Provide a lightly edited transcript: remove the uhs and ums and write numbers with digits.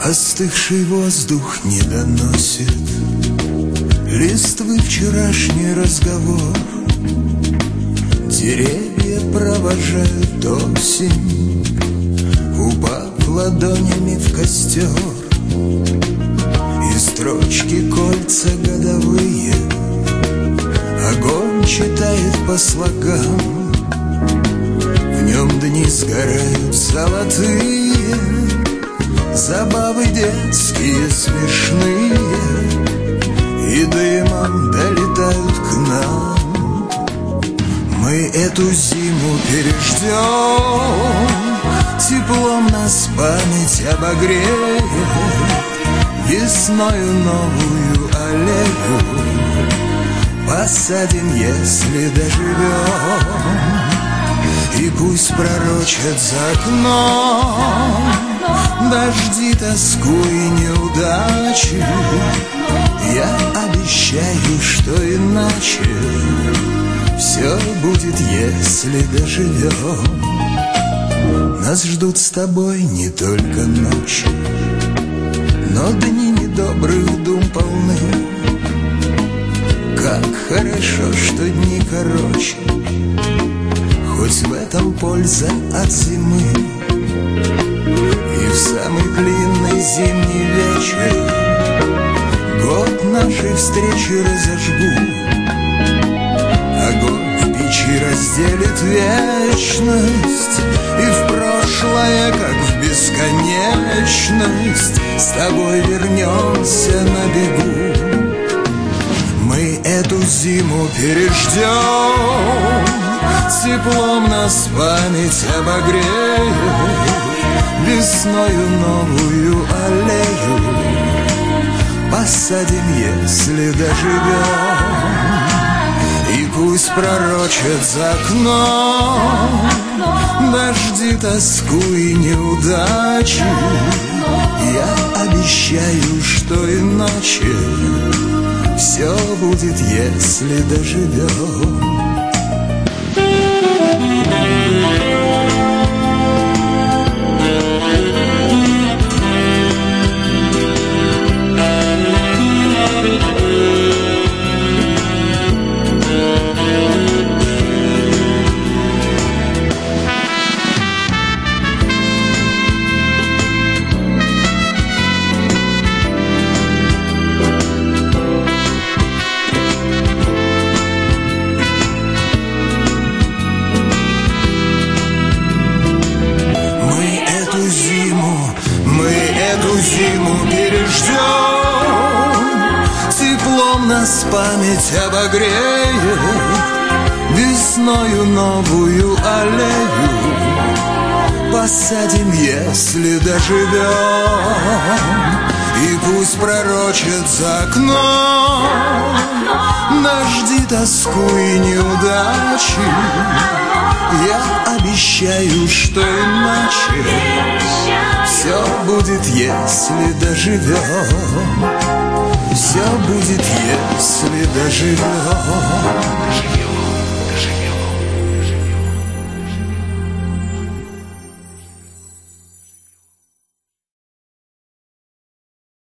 Остывший воздух не доносит листвы вчерашний разговор. Деревья провожают осень, упав ладонями в костер. И строчки кольца годовые огонь читает по слогам. В нем дни сгорают золотые, забавы детские смешные и дымом долетают к нам. Мы эту зиму переждем, теплом нас память обогреет, весною новую аллею посадим, если доживем. И пусть пророчат за окном дожди, тоску и неудачи. Я обещаю, что иначе все будет, если доживем. Нас ждут с тобой не только ночи, но дни недобрых дум полны. Как хорошо, что дни короче, хоть в этом польза от зимы. И в самый длинный зимний вечер год нашей встречи разожгу. Огонь в печи разделит вечность, и в прошлое, как в бесконечность, с тобой вернемся на бегу. Мы эту зиму переждем, теплом нас память обогреет, весною новую аллею посадим, если доживем. И пусть пророчат за окном дожди, тоску и неудачи. Я обещаю, что иначе все будет, если доживем. Зиму переждем, теплом нас память обогреет, весною новую аллею посадим, если доживем. И пусть пророчат за окном дожди, тоску и неудачи. Я обещаю, что иначе все будет, если доживем. Все будет, если доживем.